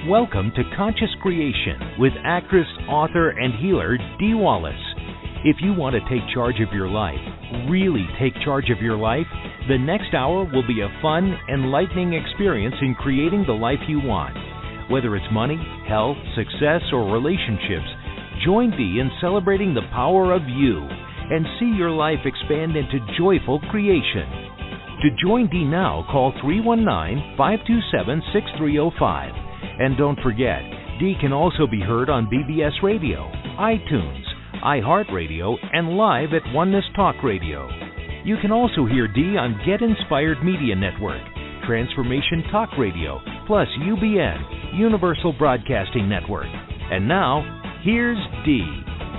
Welcome to Conscious Creation with actress, author, and healer Dee Wallace. If you want to take charge of your life, really take charge of your life, the next hour will be a fun, enlightening experience in creating the life you want. Whether it's money, health, success, or relationships, join Dee in celebrating the power of you and see your life expand into joyful creation. To join Dee now, call 319-527-6305. And don't forget, Dee can also be heard on BBS Radio, iTunes, iHeartRadio, and live at Oneness Talk Radio. You can also hear Dee on Get Inspired Media Network, Transformation Talk Radio, plus UBN, Universal Broadcasting Network. And now, here's Dee.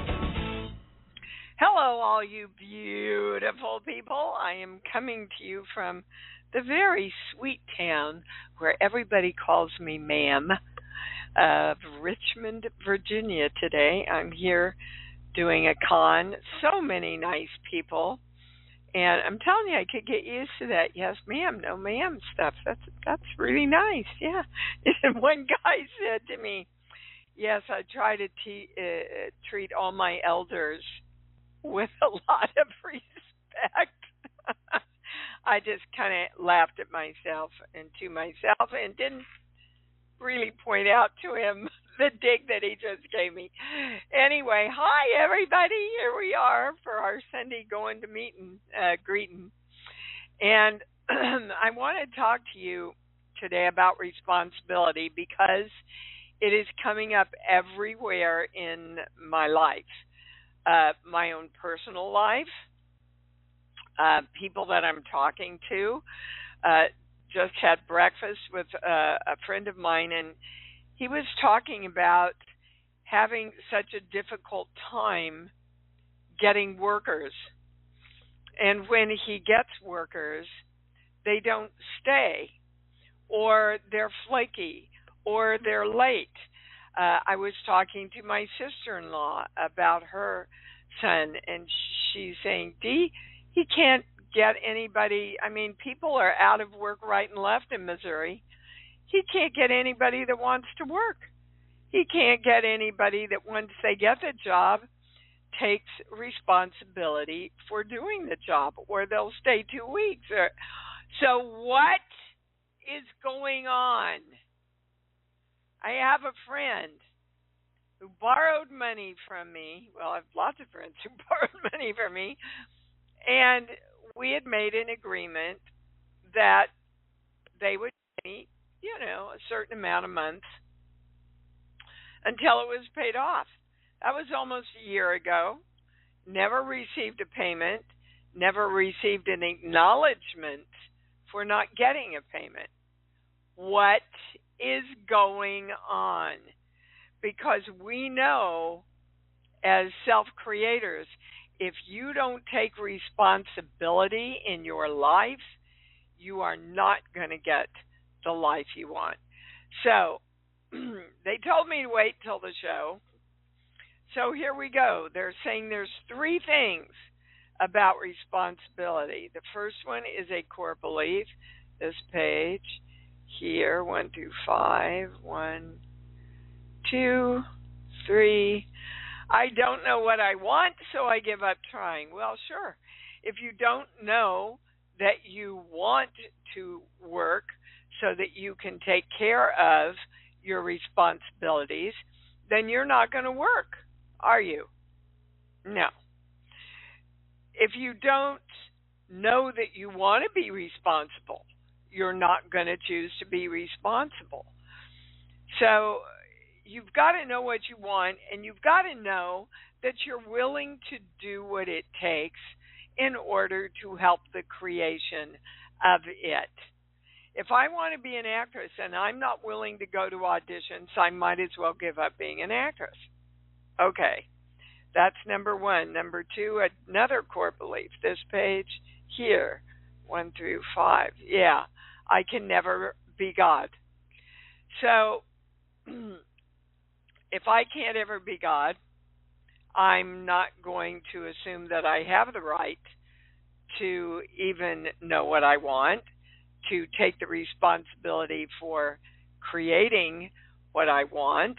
Hello, all you beautiful people. I am coming to you from the very sweet town where everybody calls me ma'am, of Richmond, Virginia today. I'm here doing a con. So many nice people. And I'm telling you, I could get used to that yes ma'am, no ma'am stuff. That's really nice, yeah. And one guy said to me, yes, I try to treat all my elders with a lot of respect. I just kind of laughed at myself and to myself and didn't really point out to him the dig that he just gave me. Anyway, hi everybody. Here we are for our Sunday going to meeting, greeting. And I want to talk to you today about responsibility because it is coming up everywhere in my life, my own personal life. People that I'm talking to. Just had breakfast with a friend of mine, and he was talking about having such a difficult time getting workers. And when he gets workers, they don't stay, or they're flaky, or they're late. I was talking to my sister-in-law about her son, and she's saying, Dee, he can't get anybody. I mean, people are out of work right and left in Missouri. He can't get anybody that wants to work. He can't get anybody that once they get the job takes responsibility for doing the job, or they'll stay 2 weeks. So what is going on? I have a friend who borrowed money from me. Well, I have lots of friends who borrowed money from me. And we had made an agreement that they would pay me, a certain amount a month until it was paid off. That was almost a year ago. Never received a payment, never received an acknowledgement for not getting a payment. What is going on? Because we know as self-creators, if you don't take responsibility in your life, you are not going to get the life you want. So they told me to wait till the show. So here we go. They're saying there's 3 things about responsibility. The first one is a core belief. This page here, 1 through 5. 1, 2, 3. I don't know what I want, so I give up trying. Well, sure. If you don't know that you want to work so that you can take care of your responsibilities, then you're not going to work, are you? No. If you don't know that you want to be responsible, you're not going to choose to be responsible. So you've got to know what you want, and you've got to know that you're willing to do what it takes in order to help the creation of it. If I want to be an actress and I'm not willing to go to auditions, I might as well give up being an actress. Okay, that's number 1. Number 2, another core belief. This page here, 1 through 5. Yeah, I can never be God. So if I can't ever be God, I'm not going to assume that I have the right to even know what I want, to take the responsibility for creating what I want.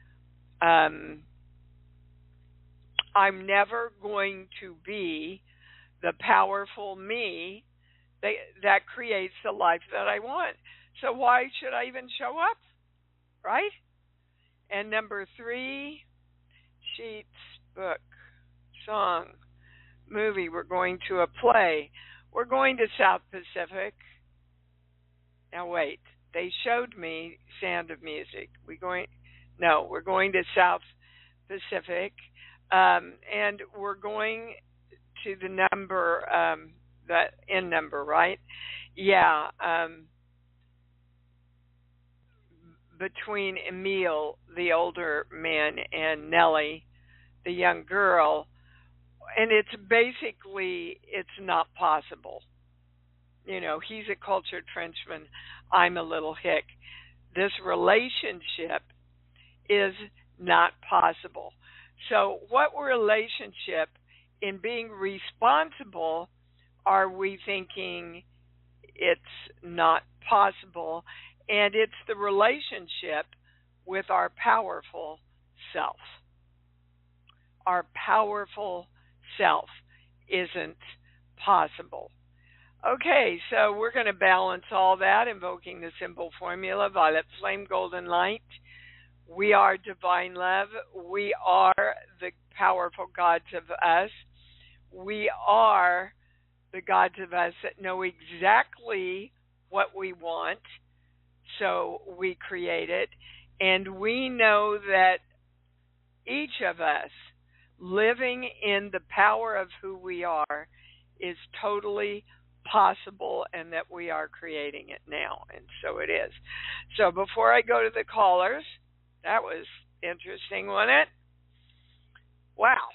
I'm never going to be the powerful me that creates the life that I want. So why should I even show up, right? And number 3, sheets, book, song, movie. We're going to a play. We're going to South Pacific. Now wait, they showed me Sound of Music. We're going to South Pacific, and we're going to the number, that N number, right? Yeah, between Emil, the older man, and Nellie, the young girl, and it's not possible. You know, he's a cultured Frenchman, I'm a little hick. This relationship is not possible. So what relationship, in being responsible, are we thinking it's not possible? And it's the relationship with our powerful self. Our powerful self isn't possible. Okay, so we're going to balance all that, invoking the simple formula, violet flame, golden light. We are divine love. We are the powerful gods of us. We are the gods of us that know exactly what we want, so we create it. And we know that each of us living in the power of who we are is totally possible, and that we are creating it now. And so it is. So before I go to the callers, that was interesting, wasn't it? Wow.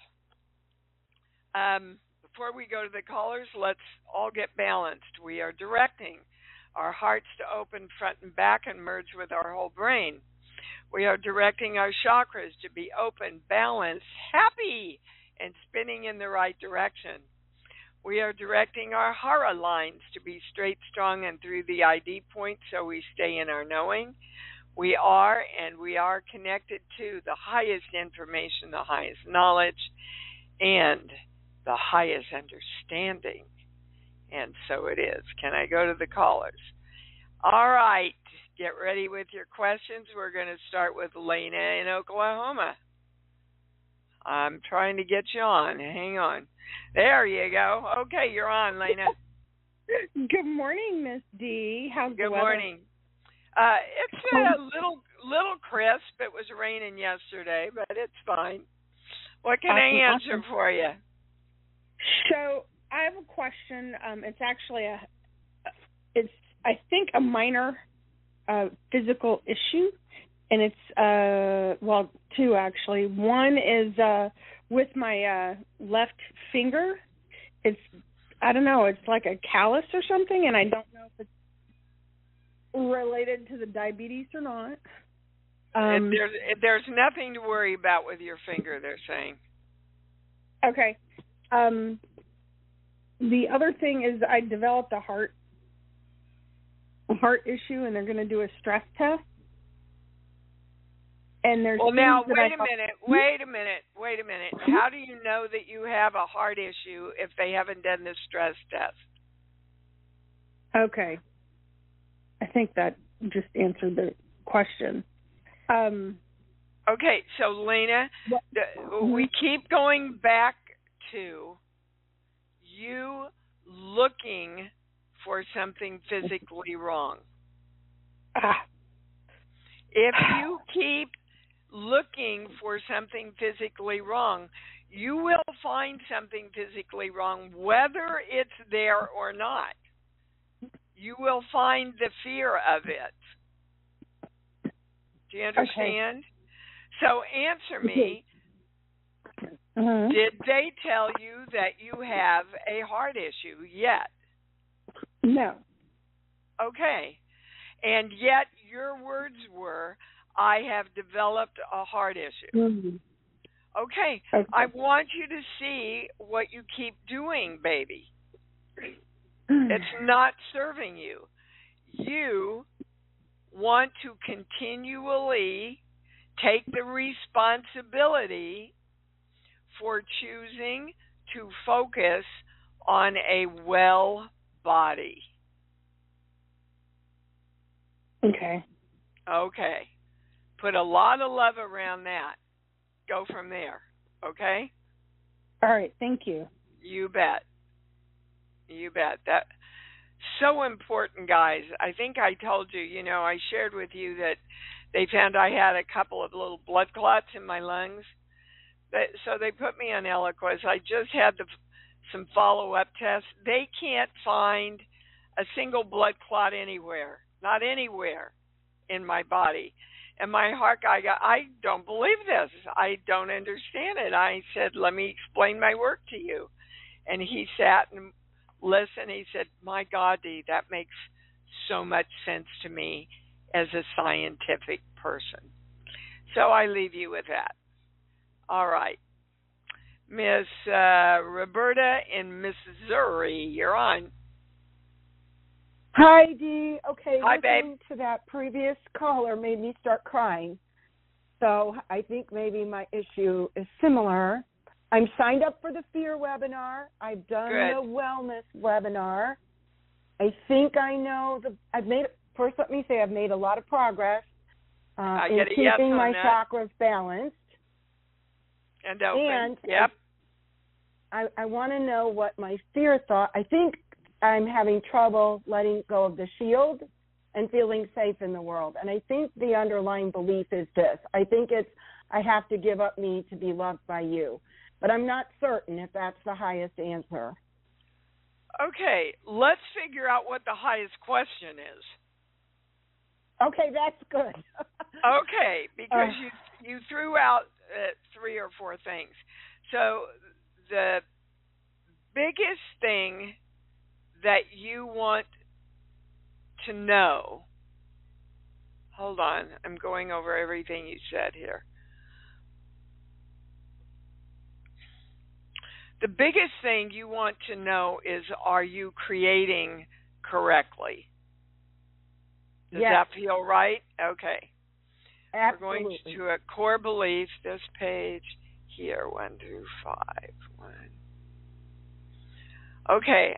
Before we go to the callers, let's all get balanced. We are directing our hearts to open front and back and merge with our whole brain. We are directing our chakras to be open, balanced, happy, and spinning in the right direction. We are directing our hara lines to be straight, strong, and through the ID point, so we stay in our knowing. We are connected to the highest information, the highest knowledge, and the highest understanding. And so it is. Can I go to the callers? All right. Get ready with your questions. We're going to start with Lena in Oklahoma. I'm trying to get you on. Hang on. There you go. Okay, you're on, Lena. Good morning, Miss D. How's the weather? Good morning. It's a little crisp. It was raining yesterday, but it's fine. What can I answer for you? So I have a question. It's actually I think a minor physical issue, and it's two actually. One is with my left finger. I don't know, it's like a callus or something, and I don't know if it's related to the diabetes or not. There's nothing to worry about with your finger, they're saying. Okay. The other thing is I developed a heart issue, and they're going to do a stress test. And there's now wait a minute. How do you know that you have a heart issue if they haven't done the stress test? Okay. I think that just answered the question. Okay, so Lena, we keep going back to you looking for something physically wrong. If you keep looking for something physically wrong, you will find something physically wrong, whether it's there or not. You will find the fear of it. Do you understand? Okay. So answer me. Did they tell you that you have a heart issue yet? No. Okay. And yet your words were, I have developed a heart issue. Okay. I want you to see what you keep doing, baby. It's not serving you. You want to continually take the responsibility for choosing to focus on a well body. Okay. Okay. Put a lot of love around that. Go from there. Okay? All right. Thank you. You bet. You bet. That's so important, guys. I think I told you, I shared with you that they found I had a couple of little blood clots in my lungs. So they put me on Eliquis. I just had some follow-up tests. They can't find a single blood clot anywhere, not anywhere in my body. And my heart guy, I don't believe this. I don't understand it. I said, let me explain my work to you. And he sat and listened. He said, my God, Dee, that makes so much sense to me as a scientific person. So I leave you with that. All right. Miss Roberta in Missouri, you're on. Hi, Dee. Okay, hi, listening babe. to that previous caller made me start crying. So I think maybe my issue is similar. I'm signed up for the fear webinar. I've done the wellness webinar. I think I know first let me say I've made a lot of progress in keeping my chakras balanced. And open. And yep. I want to know what my fear thought. I think I'm having trouble letting go of the shield and feeling safe in the world. And I think the underlying belief is this. I think it's I have to give up me to be loved by you. But I'm not certain if that's the highest answer. Okay, let's figure out what the highest question is. Okay, that's good. Okay, because you threw out 3 or 4 things. So the biggest thing that you want to know, hold on, I'm going over everything you said here. The biggest thing you want to know is, are you creating correctly? Does that feel right? Okay. Absolutely. We're going to a core belief, this page here, 1 through 5. 1. Okay.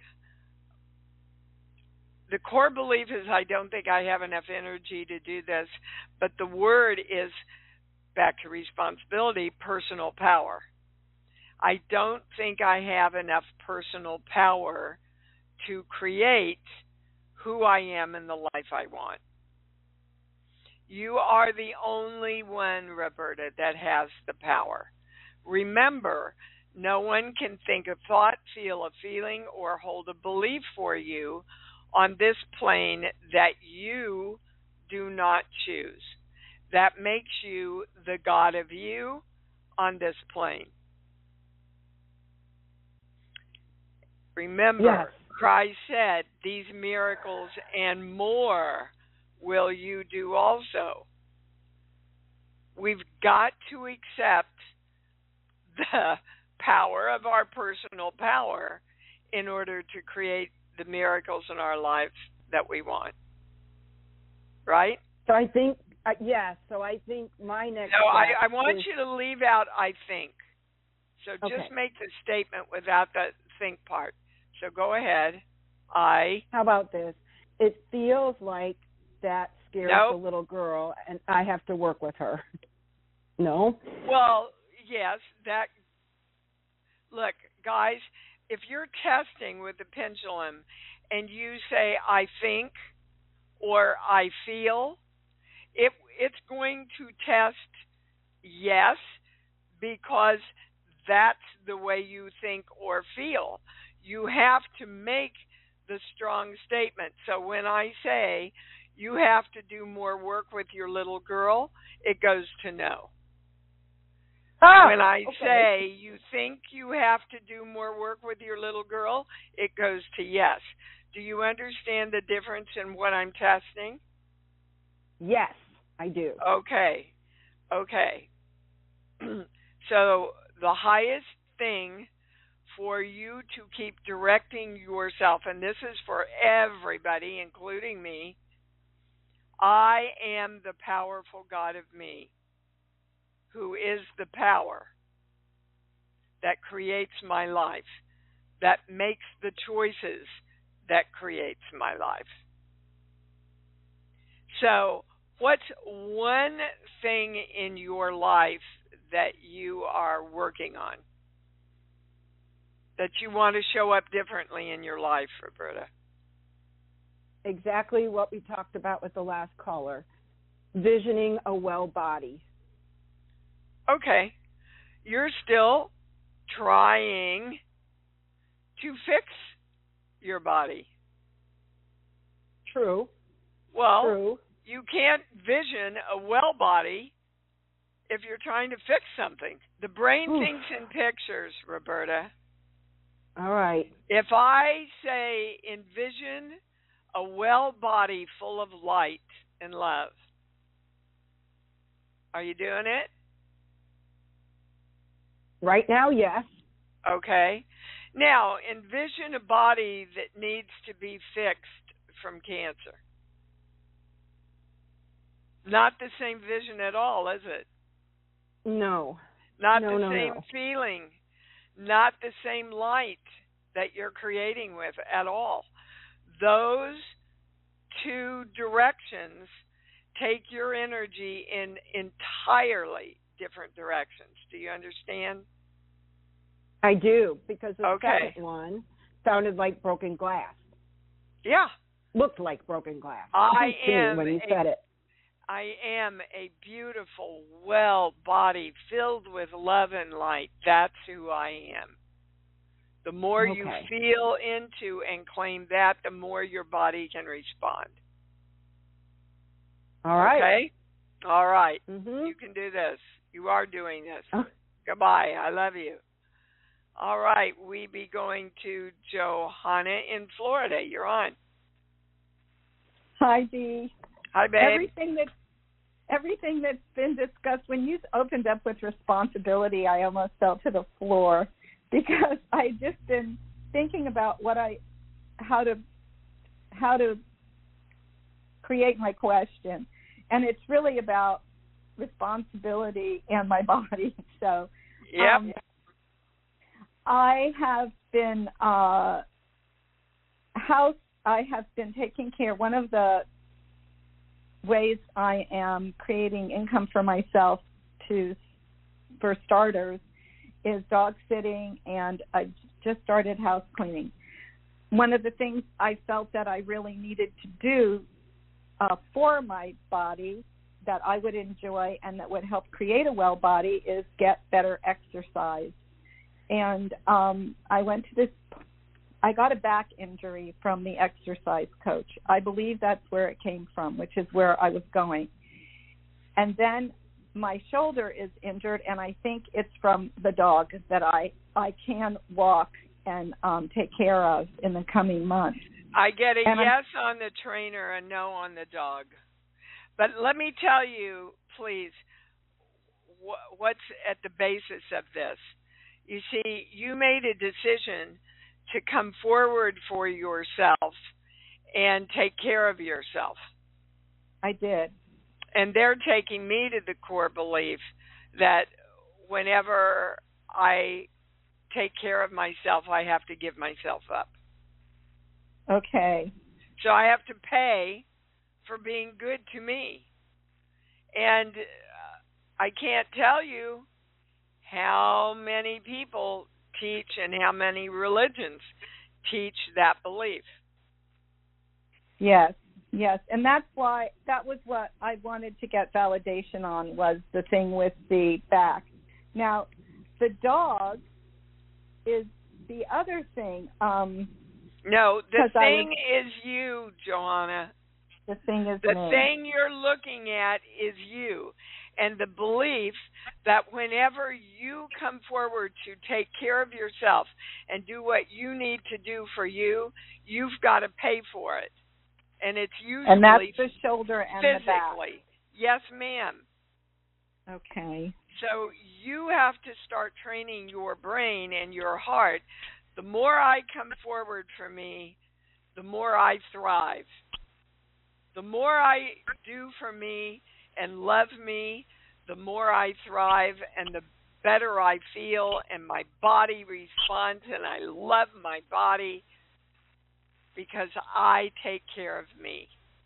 The core belief is I don't think I have enough energy to do this, but the word is, back to responsibility, personal power. I don't think I have enough personal power to create who I am and the life I want. You are the only one, Roberta, that has the power. Remember, no one can think a thought, feel a feeling, or hold a belief for you on this plane that you do not choose. That makes you the God of you on this plane. Remember, Christ said, these miracles and more will you do also. We've got to accept the power of our personal power in order to create the miracles in our lives that we want. Right? So I think, so I think my next No, I want you to leave out I think. So just make the statement without the think part. So go ahead. How about this? It feels like that scares the little girl, and I have to work with her. No? Well, yes. Look, guys, if you're testing with the pendulum and you say, I think or I feel, it's going to test yes, because that's the way you think or feel. You have to make the strong statement. So when I say you have to do more work with your little girl, it goes to no. When I say you think you have to do more work with your little girl, it goes to yes. Do you understand the difference in what I'm testing? Yes, I do. Okay. So the highest thing for you to keep directing yourself, and this is for everybody, including me, I am the powerful God of me, who is the power that creates my life, that makes the choices that creates my life. So, what's one thing in your life that you are working on, that you want to show up differently in your life, Roberta? Exactly what we talked about with the last caller, visioning a well body. Okay. You're still trying to fix your body. True. Well, True. You can't vision a well body if you're trying to fix something. The brain thinks in pictures, Roberta. All right. If I say envision a well body full of light and love, are you doing it? Right now, yes. Okay. Now, envision a body that needs to be fixed from cancer. Not the same vision at all, is it? No. Not the same feeling. Not the same light that you're creating with at all. Those two directions take your energy in entirely different directions. Do you understand? I do, because the second one sounded like broken glass. Yeah. Looked like broken glass. I am when you said it. I am a beautiful, well body filled with love and light. That's who I am. The more you feel into and claim that, the more your body can respond. All right. Okay? All right. Mm-hmm. You can do this. You are doing this. Goodbye. I love you. All right. We be going to Johanna in Florida. You're on. Hi, Dee. Hi, babe. Everything that's been discussed, when you opened up with responsibility, I almost fell to the floor, because I just been thinking about how to create my question, and it's really about responsibility and my body. So, I have been I have been taking care. One of the ways I am creating income for myself, for starters, is dog sitting, and I just started house cleaning. One of the things I felt that I really needed to do for my body that I would enjoy and that would help create a well body is get better exercise. And I got a back injury from the exercise coach. I believe that's where it came from, which is where I was going. And then my shoulder is injured, and I think it's from the dog that I can walk and take care of in the coming months. I get a yes on the trainer, a no on the dog. But let me tell you, please, what's at the basis of this. You see, you made a decision to come forward for yourself and take care of yourself. I did. And they're taking me to the core belief that whenever I take care of myself, I have to give myself up. Okay. So I have to pay for being good to me. And I can't tell you how many people teach and how many religions teach that belief. Yes. And that was what I wanted to get validation on, was the thing with the back. Now, the dog is the other thing. No, the thing is you, Johanna. The thing is the me. thing you're looking at is you. And the belief that whenever you come forward to take care of yourself and do what you need to do for you, you've got to pay for it. And it's usually and that's the shoulder and physically. The back. Yes, ma'am. Okay. So you have to start training your brain and your heart. The more I come forward for me, the more I thrive. The more I do for me and love me, the more I thrive and the better I feel and my body responds and I love my body because I take care of me.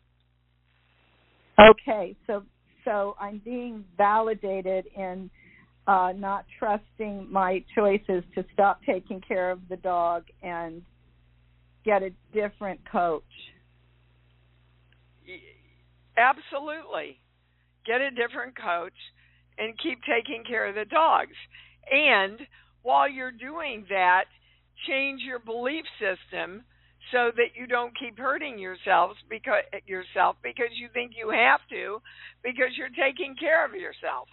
Okay, so I'm being validated in not trusting my choices to stop taking care of the dog and get a different coach. Absolutely. Get a different coach and keep taking care of the dogs. And while you're doing that, change your belief system so that you don't keep hurting yourself because you think you have to because you're taking care of yourself.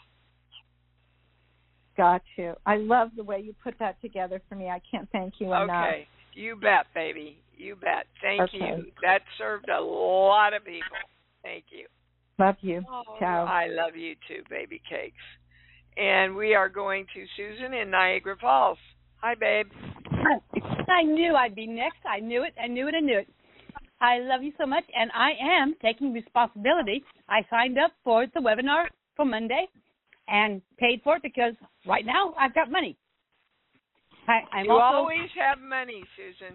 Got you. I love the way you put that together for me. I can't thank you enough. Okay. You bet, baby. You bet. Thank you. That served a lot of people. Thank you. Love you. Oh, ciao. I love you too, baby cakes. And we are going to Susan in Niagara Falls. Hi, babe. I knew I'd be next. I knew it. I love you so much, and I am taking responsibility. I signed up for the webinar for Monday and paid for it because right now I've got money. I'm you also, always have money, Susan.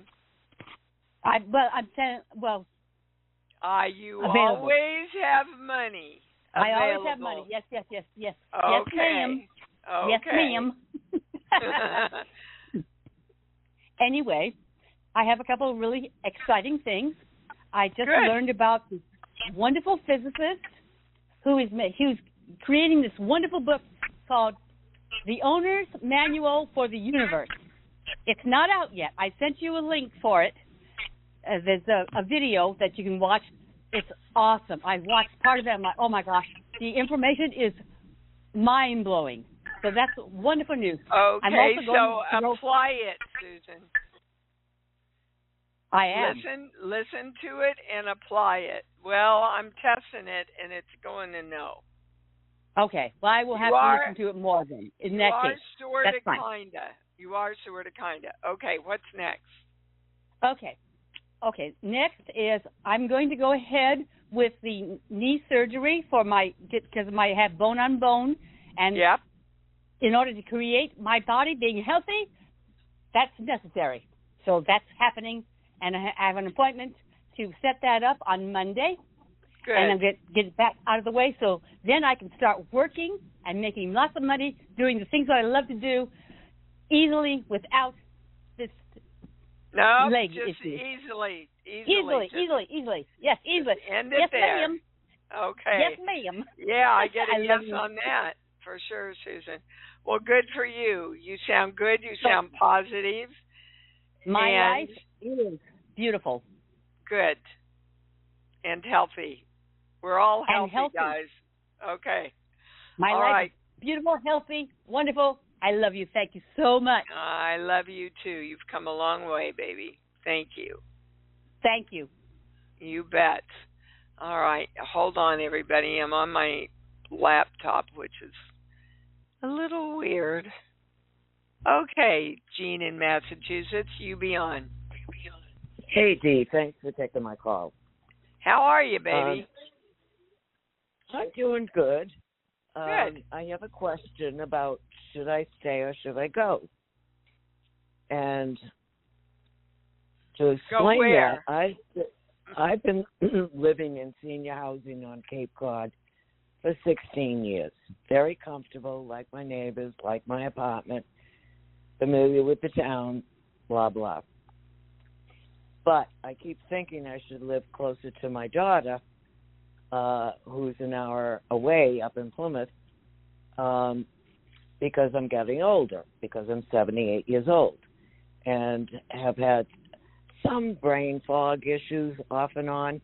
You available. always have money available. I always have money. Yes. Okay. Yes, ma'am. Okay. Yes, ma'am. Anyway, I have a couple of really exciting things. I just learned about this wonderful physicist who's creating this wonderful book called The Owner's Manual for the Universe. It's not out yet. I sent you a link for it. There's a video that you can watch. It's awesome. I watched part of it. I'm like, oh, my gosh. The information is mind-blowing. So that's wonderful news. Okay, so apply it, Susan. I am. Listen to it and apply it. Well, I'm testing it, and it's going to no. Okay. Well, I will have to listen to it more then. In that case, that's fine. You are sort of kinda. Okay, what's next? Okay. Next is I'm going to go ahead with the knee surgery because I have bone on bone, and yep. In order to create my body being healthy, that's necessary. So that's happening, and I have an appointment to set that up on Monday. Good. And I'll get it back out of the way so then I can start working and making lots of money, doing the things that I love to do easily without this leg just issue. Easily. Easily. Yes, easily. End it yes, there. Ma'am. Okay. Yes, ma'am. Yeah, I get a yes on that for sure, Susan. Well, good for you. You sound good. You sound positive. My life is beautiful. Good. And healthy. We're all healthy, guys. Okay. My life is beautiful, healthy, wonderful. I love you. Thank you so much. I love you, too. You've come a long way, baby. Thank you. Thank you. You bet. All right. Hold on, everybody. I'm on my laptop, which is a little weird. Okay, Jean in Massachusetts, you be on. Hey, Dee. Thanks for taking my call. How are you, baby? I'm doing good. Good. I have a question about should I stay or should I go? And to explain that, I've been living in senior housing on Cape Cod for 16 years. Very comfortable, like my neighbors, like my apartment, familiar with the town, blah, blah. But I keep thinking I should live closer to my daughter, who's an hour away up in Plymouth, because I'm getting older, because I'm 78 years old, and have had some brain fog issues off and on,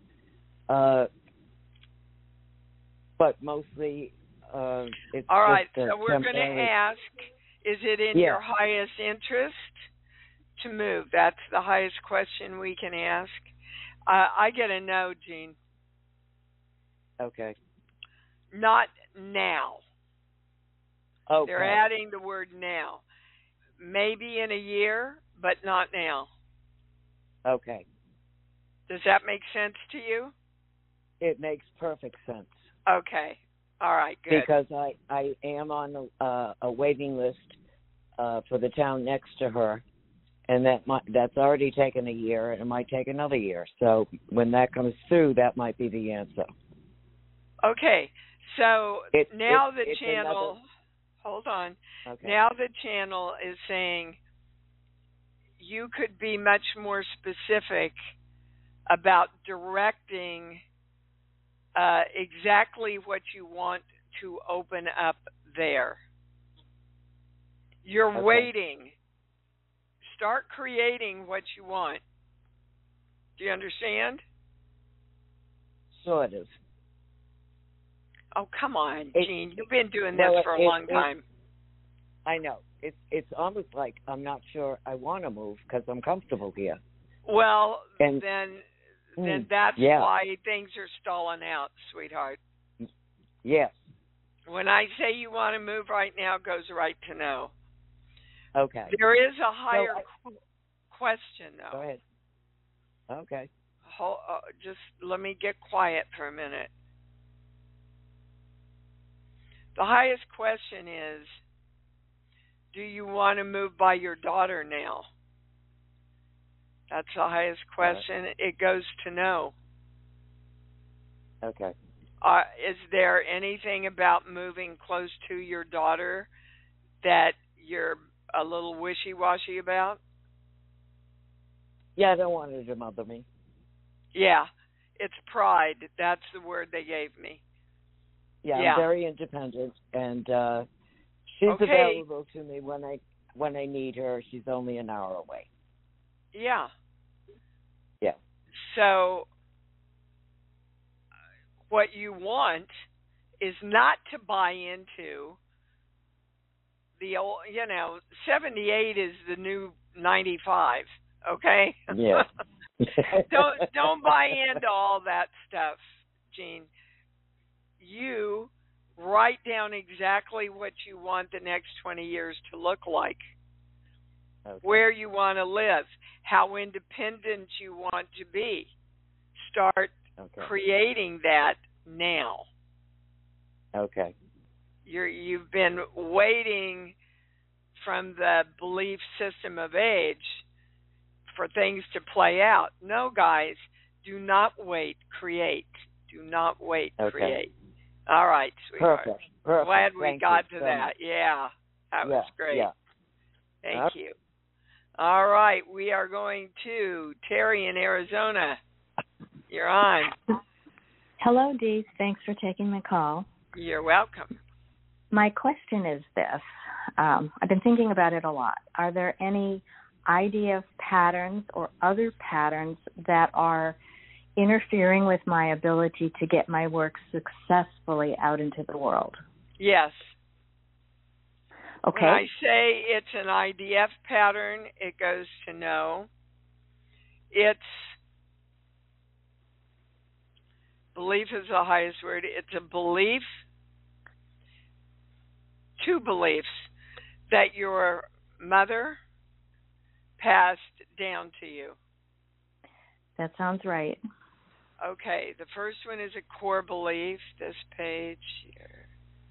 but mostly it's all right, just so we're going to ask, is it in your highest interest to move? That's the highest question we can ask. I get a no, Jean. Okay. Not now. Okay. They're adding the word now. Maybe in a year, but not now. Okay. Does that make sense to you? it makes perfect sense. Okay. All right, good. Because I am on a waiting list for the town next to her, and that's already taken a year, and it might take another year. So when that comes through, that might be the answer. Okay. So now the channel, hold on. Okay. Now the channel is saying you could be much more specific about directing exactly what you want to open up there. You're waiting. Start creating what you want. Do you understand? Sort of. Oh, come on, Jean. You've been doing this for a long time. I know. It's almost like I'm not sure I want to move because I'm comfortable here. Well, then that's why things are stalling out, sweetheart. Yes. When I say you want to move right now, it goes right to no. Okay. There is a higher question, though. Go ahead. Okay. Just let me get quiet for a minute. The highest question is, do you want to move by your daughter now? That's the highest question. It goes to no. Okay. Is there anything about moving close to your daughter that you're a little wishy-washy about? Yeah, I don't want her to mother me. Yeah, it's pride. That's the word they gave me. Yeah, I'm very independent, and she's available to me when I need her. She's only an hour away. Yeah. Yeah. So what you want is not to buy into the old, 78 is the new 95, okay? Yeah. Don't buy into all that stuff, Jean. You write down exactly what you want the next 20 years to look like. Okay. Where you want to live, how independent you want to be. Start creating that now. Okay. You've been waiting from the belief system of age for things to play out. No, guys, do not wait, create. Do not wait, create. All right, sweetheart. Perfect. Glad we Thank got you to so that. much. Yeah, that was great. Yeah. Thank you. All right, we are going to Terry in Arizona. You're on. Hello, Dee. Thanks for taking my call. You're welcome. My question is this. I've been thinking about it a lot. Are there any IDF patterns or other patterns that are interfering with my ability to get my work successfully out into the world? Yes. Okay. When I say it's an IDF pattern, it goes to no. It's belief is the highest word. It's a belief, two beliefs that your mother passed down to you. That sounds right. Okay, the first one is a core belief. This page here.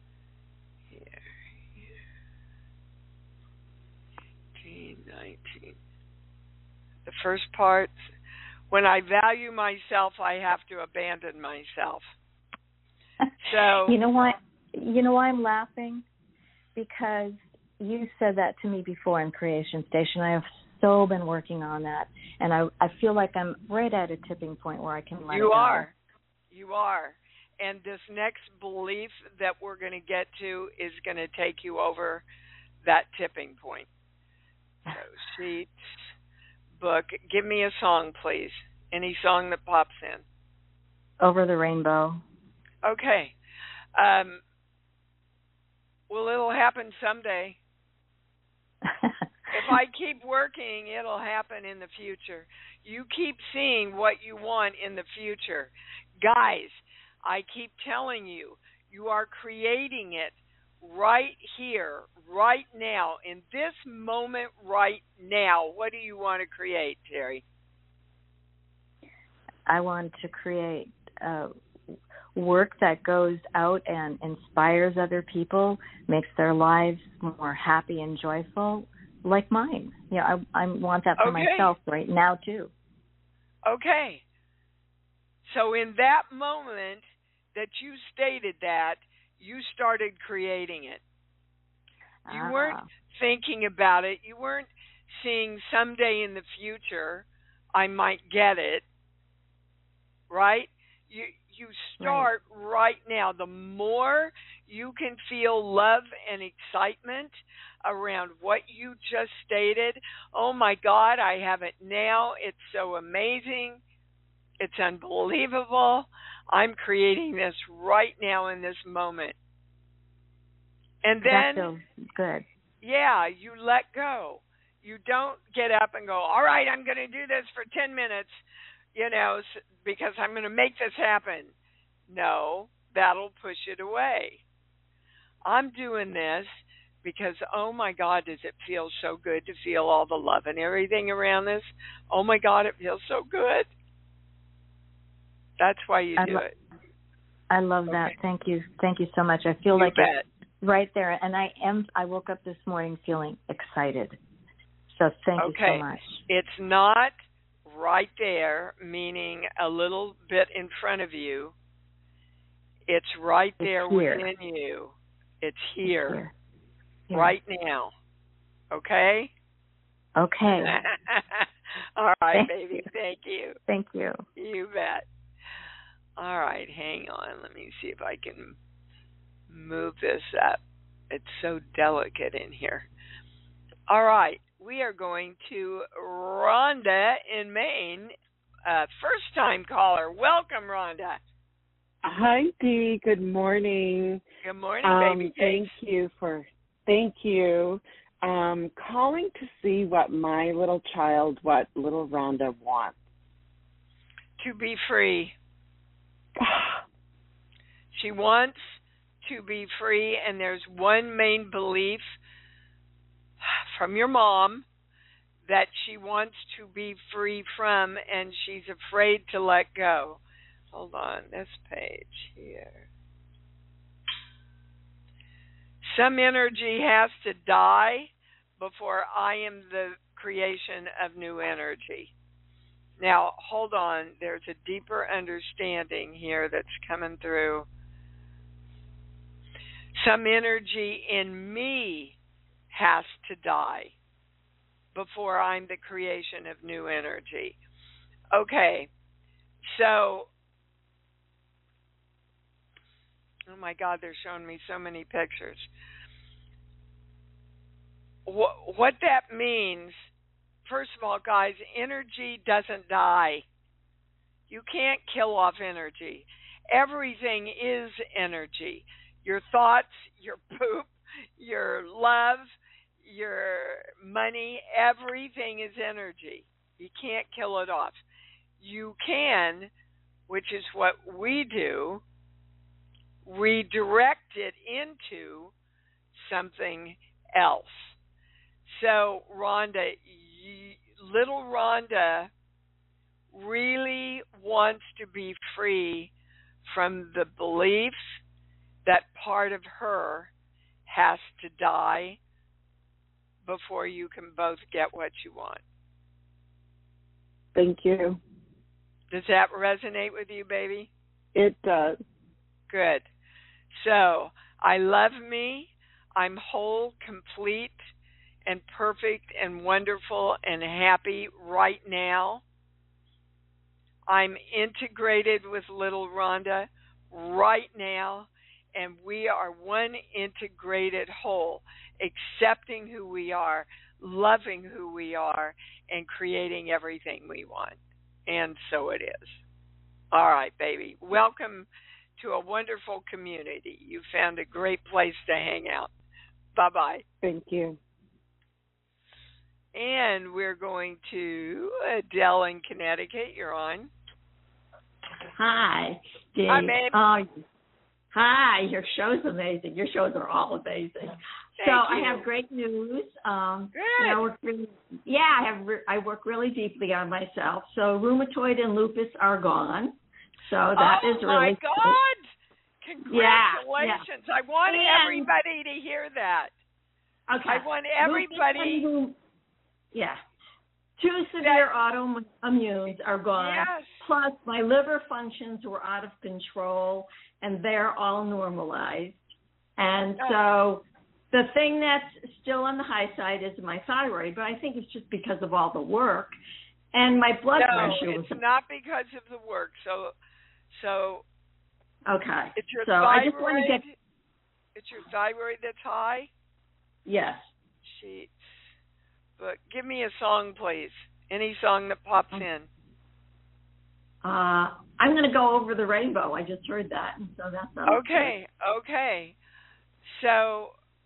19. The first part, when I value myself, I have to abandon myself. So you know why I'm laughing? Because you said that to me before in Creation Station. I have so been working on that, and I feel like I'm right at a tipping point where I can let it go. You are. And this next belief that we're going to get to is going to take you over that tipping point. So, sheets, book. Give me a song, please. Any song that pops in. Over the Rainbow. Okay. Well, it'll happen someday. If I keep working, it'll happen in the future. You keep seeing what you want in the future. Guys, I keep telling you, you are creating it right here, right now, in this moment right now. What do you want to create, Terry? I want to create work that goes out and inspires other people, makes their lives more happy and joyful, like mine. You know, I want that for myself right now too. Okay. So in that moment that you stated that, you started creating it. You weren't thinking about it. You weren't seeing someday in the future I might get it. Right? You start right now. The more you can feel love and excitement around what you just stated, oh my God, I have it now. It's so amazing. It's unbelievable. I'm creating this right now in this moment. And then, that feels good. Yeah, you let go. You don't get up and go, all right, I'm going to do this for 10 minutes, you know, because I'm going to make this happen. No, that'll push it away. I'm doing this because, oh my God, does it feel so good to feel all the love and everything around this? Oh my God, it feels so good. That's why you do it. I love that. Thank you. Thank you so much. I feel like it's right there. And I woke up this morning feeling excited. So thank you so much. It's not right there, meaning a little bit in front of you. It's right there within you. It's here. Right now. Okay? Okay. All right, baby. Thank you. Thank you. You bet. All right, hang on. Let me see if I can move this up. It's so delicate in here. All right, we are going to Rhonda in Maine. First-time caller. Welcome, Rhonda. Hi, Dee. Good morning. Good morning, baby. Thank you. Calling to see what my little child, what little Rhonda wants. To be free. She wants to be free, and there's one main belief from your mom that she wants to be free from, and she's afraid to let go. Hold on, this page here. Some energy has to die before I am the creation of new energy. Now, hold on. There's a deeper understanding here that's coming through. Some energy in me has to die before I'm the creation of new energy. Okay, so, oh my God, they're showing me so many pictures. What that means, first of all, guys, energy doesn't die. You can't kill off energy. Everything is energy. Your thoughts, your poop, your love, your money, everything is energy. You can't kill it off. You can, which is what we do, redirect it into something else. So, Rhonda, little Rhonda really wants to be free from the belief that part of her has to die before you can both get what you want. Thank you. Does that resonate with you, baby? It does. Good. So, I love me. I'm whole, complete, and perfect and wonderful and happy right now. I'm integrated with little Rhonda right now, and we are one integrated whole, accepting who we are, loving who we are, and creating everything we want. And so it is. All right, baby. Welcome to a wonderful community. You found a great place to hang out. Bye-bye. Thank you. And we're going to Adele in Connecticut. You're on. Hi, Dee. Hi, babe. Hi, your show's amazing. Your shows are all amazing. Thank you. I have great news. Good. I work really deeply on myself. So rheumatoid and lupus are gone. So that is really good. Congratulations. I want everybody to hear that. Okay. I want everybody. Yeah. 2 severe autoimmunes are gone. Yes. Plus, my liver functions were out of control, and they're all normalized. And so the thing that's still on the high side is my thyroid, but I think it's just because of all the work. And my blood pressure was... it's not because of the work. So okay. It's your so thyroid. I just want to get... It's your thyroid that's high? Yes. Sheets. But give me a song, please. Any song that pops in. I'm going to go Over the Rainbow. I just heard that, and so that's okay. Okay. So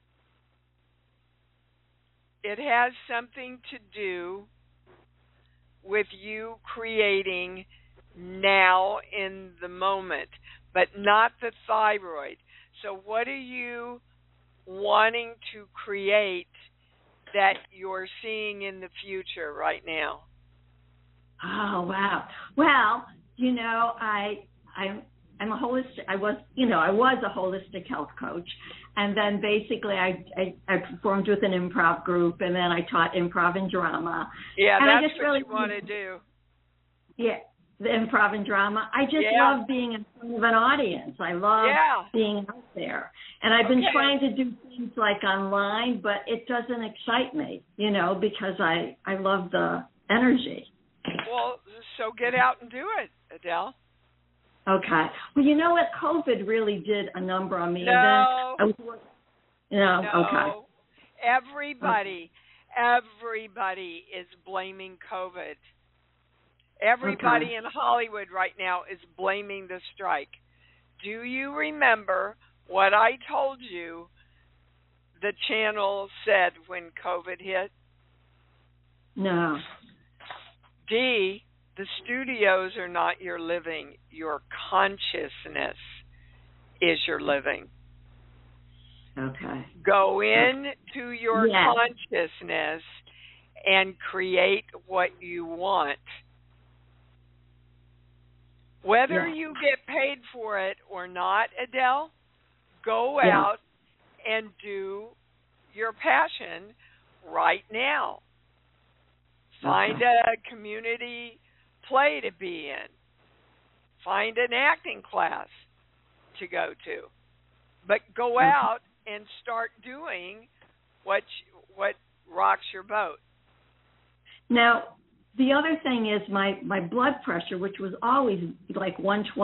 it has something to do with you creating now in the moment, but not the thyroid. So what are you wanting to create that you're seeing in the future right now? Oh, wow. Well, I'm a holistic. I was a holistic health coach, and then basically I performed with an improv group, and then I taught improv and drama. Yeah, and that's I just what really you want to do. Yeah, the improv and drama. I just love being in front of an audience. I love being out there, and I've been trying to do things like online, but it doesn't excite me, because I love the energy. Well, so get out and do it, Adele. Okay. Well, you know what? COVID really did a number on me. No. And then okay. Everybody is blaming COVID. Everybody in Hollywood right now is blaming the strike. Do you remember what I told you the channel said when COVID hit? No. D, the studios are not your living. Your consciousness is your living. Okay. Go into your consciousness and create what you want. Whether you get paid for it or not, Adele, go out and do your passion right now. Find a community play to be in. Find an acting class to go to. But go out and start doing what rocks your boat. Now, the other thing is my blood pressure, which was always like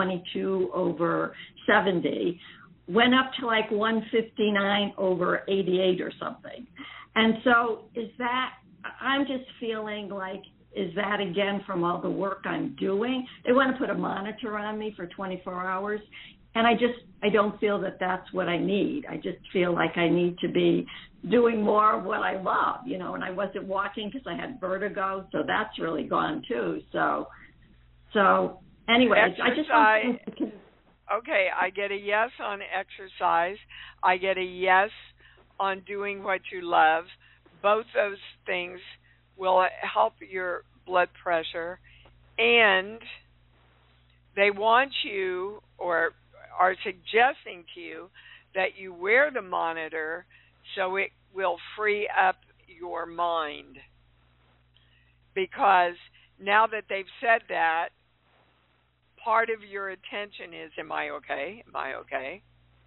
122/70, went up to like 159/88 or something. And so I'm just feeling like, is that again from all the work I'm doing? They want to put a monitor on me for 24 hours. And I don't feel that that's what I need. I just feel like I need to be doing more of what I love, and I wasn't walking because I had vertigo, so that's really gone too. So anyway, I just want to... Okay, I get a yes on exercise. I get a yes on doing what you love. Both those things will help your blood pressure, and they want you or are suggesting to you that you wear the monitor so it will free up your mind. Because now that they've said that, part of your attention is, am I okay? Am I okay?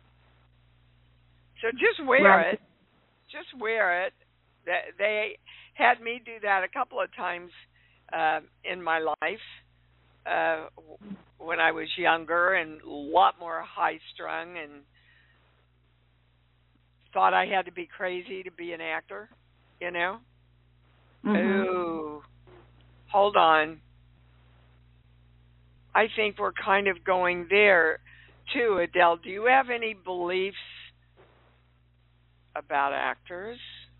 So just wear it. Just wear it. They had me do that a couple of times in my life. When I was younger and a lot more high-strung and thought I had to be crazy to be an actor, Ooh, hold on. I think we're kind of going there, too. Adele, do you have any beliefs about actors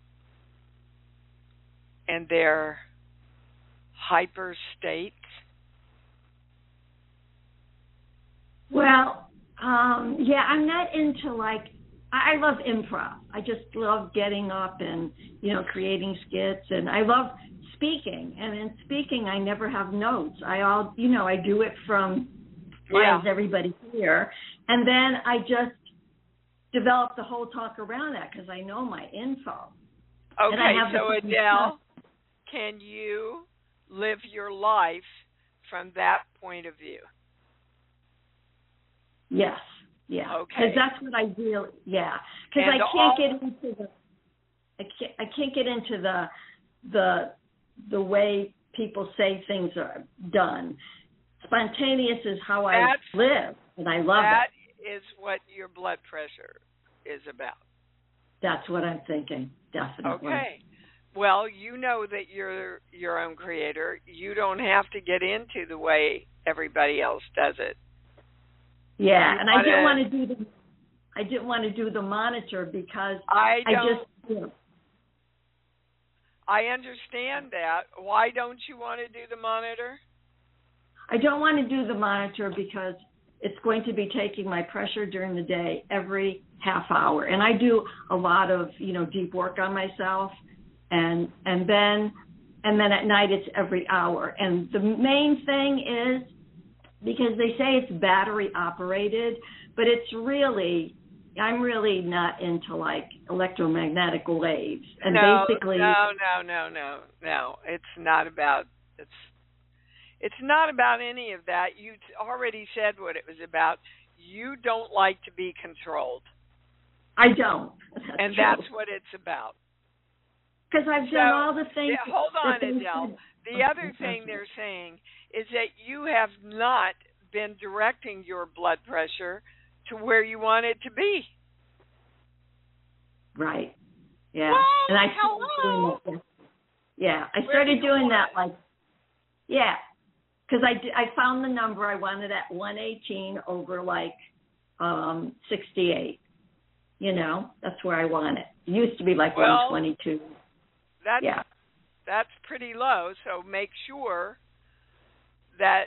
and their hyper state? Well, I'm not into I love improv. I just love getting up and, creating skits, and I love speaking. And in speaking, I never have notes. I do it from as everybody here. And then I just developed the whole talk around that because I know my info. Okay, so Adele, can you live your life from that point of view? Yes. Yeah. Okay. Because that's what I really. Yeah. Because I can't get into the. I can't get into the way people say things are done. Spontaneous is how I live, and I love it. That is what your blood pressure is about. That's what I'm thinking. Definitely. Okay. Well, you know that you're your own creator. You don't have to get into the way everybody else does it. Yeah, and I didn't want to do the monitor because I understand that. Why don't you want to do the monitor? I don't want to do the monitor because it's going to be taking my pressure during the day every half hour, and I do a lot of deep work on myself, and then at night it's every hour. And the main thing is, because they say it's battery operated, but it's really, I'm really not into like electromagnetic waves. And basically, no. It's not about any of that. You already said what it was about. You don't like to be controlled. I don't. That's what it's about. Because I've done all the things. Yeah, hold on, Adele. The other thing they're saying is that you have not been directing your blood pressure to where you want it to be. Right. Yeah. Whoa, and I started doing that. Yeah, I started doing that because I found the number I wanted at 118 over 68. That's where I want it. It used to be 122. That's pretty low. So make sure that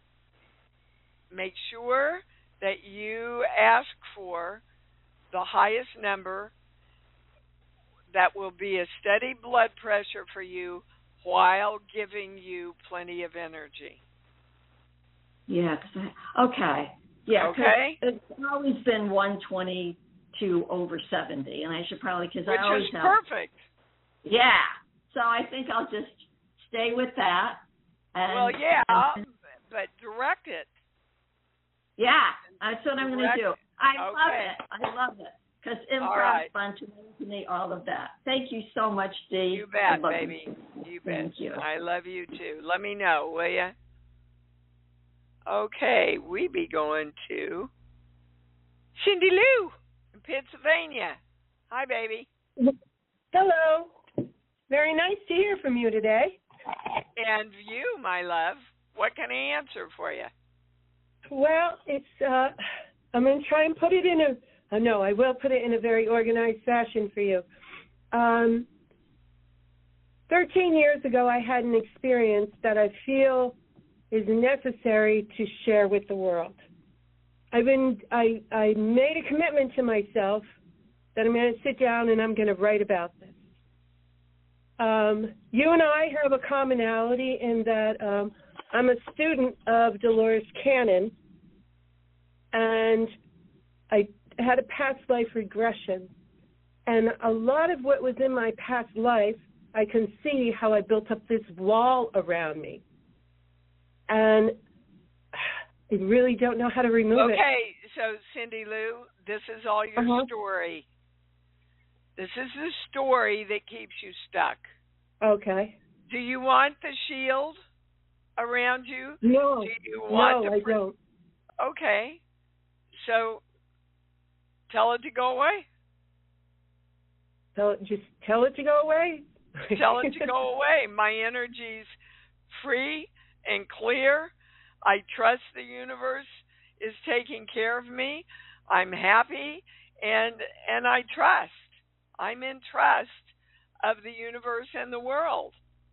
you ask for the highest number that will be a steady blood pressure for you while giving you plenty of energy. Yeah. Okay. Yeah. Okay. It's always been 122 over 70, and I should probably Which is perfect. Yeah. So I think I'll just stay with that. But direct it. Yeah, that's what I'm going to do. I love it. Because improv, spontaneity, all of that. Thank you so much, Dee. You bet, baby. You bet. Thank you. I love you, too. Let me know, will you? Okay, we be going to Cindy Lou in Pennsylvania. Hi, baby. Hello. Very nice to hear from you today. And you, my love. What can I answer for you? Well, it's I'm going to try and put it in I will put it in a very organized fashion for you. 13 years ago, I had an experience that I feel is necessary to share with the world. I made a commitment to myself that I'm going to sit down and I'm going to write about this. You and I have a commonality in that I'm a student of Dolores Cannon, and I had a past life regression. And a lot of what was in my past life, I can see how I built up this wall around me. And I really don't know how to remove it. Okay, so Cindy Lou, this is all your story. This is the story that keeps you stuck. Okay. Do you want the shield around you? No. Do you want I don't. Okay. So tell it to go away. Just tell it to go away? Tell it to go away. My energy's free and clear. I trust the universe is taking care of me. I'm happy and I trust. I'm in trust of the universe and the world.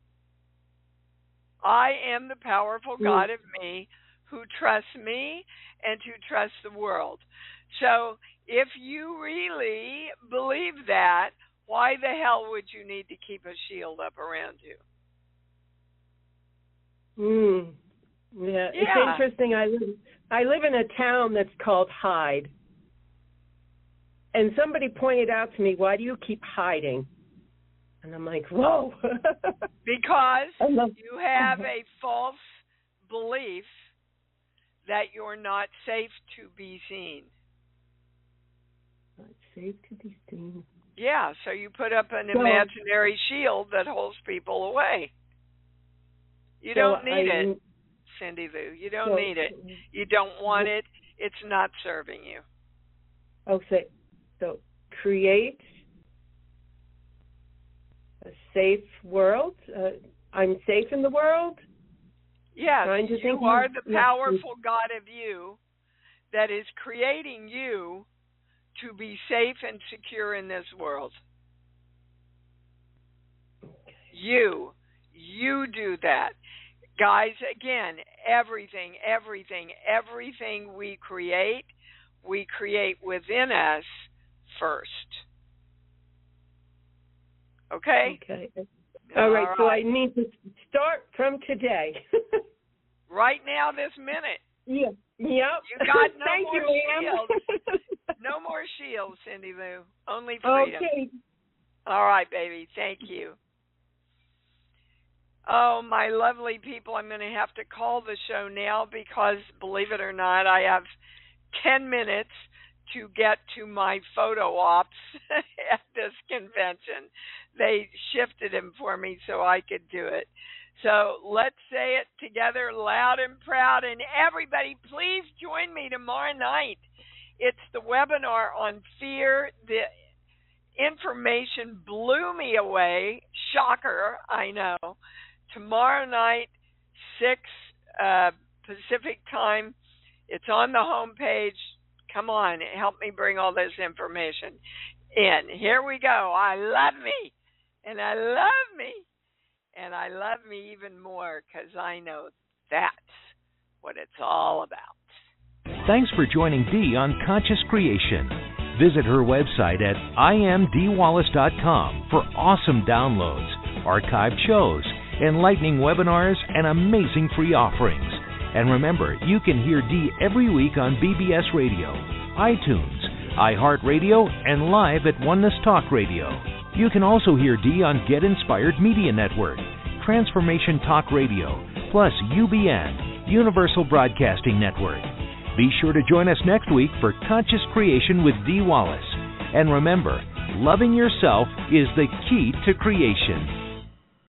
I am the powerful God of me who trusts me and who trusts the world. So if you really believe that, why the hell would you need to keep a shield up around you? Yeah. It's interesting. I live in a town that's called Hyde. And somebody pointed out to me, why do you keep hiding? And I'm like, whoa. Because you have a false belief that you're not safe to be seen. Not safe to be seen. Yeah, so you put up an imaginary shield that holds people away. You don't need it, Cindy Lou. You don't need it. You don't want it. It's not serving you. Okay. So create a safe world. I'm safe in the world. Yes, you are the powerful God of you that is creating you to be safe and secure in this world. You do that. Guys, again, everything we create within us first. Okay? Okay. All right, so I need to start from today. Right now, this minute. Yeah. Yep. You got no Thank more you, shields. No more shields, Cindy Lou. Only freedom. Okay. All right, baby. Thank you. Oh, my lovely people, I'm going to have to call the show now because, believe it or not, I have 10 minutes to get to my photo ops at this convention. They shifted him for me so I could do it. So let's say it together loud and proud. And everybody, please join me tomorrow night. It's the webinar on fear. The information blew me away. Shocker, I know. Tomorrow night, 6 Pacific time. It's on the homepage. Come on, help me bring all this information in. Here we go. I love me, and I love me, and I love me even more because I know that's what it's all about. Thanks for joining Dee on Conscious Creation. Visit her website at imdwallace.com for awesome downloads, archived shows, enlightening webinars, and amazing free offerings. And remember, you can hear Dee every week on BBS Radio, iTunes, iHeartRadio, and live at Oneness Talk Radio. You can also hear Dee on Get Inspired Media Network, Transformation Talk Radio, plus UBN, Universal Broadcasting Network. Be sure to join us next week for Conscious Creation with Dee Wallace. And remember, loving yourself is the key to creation.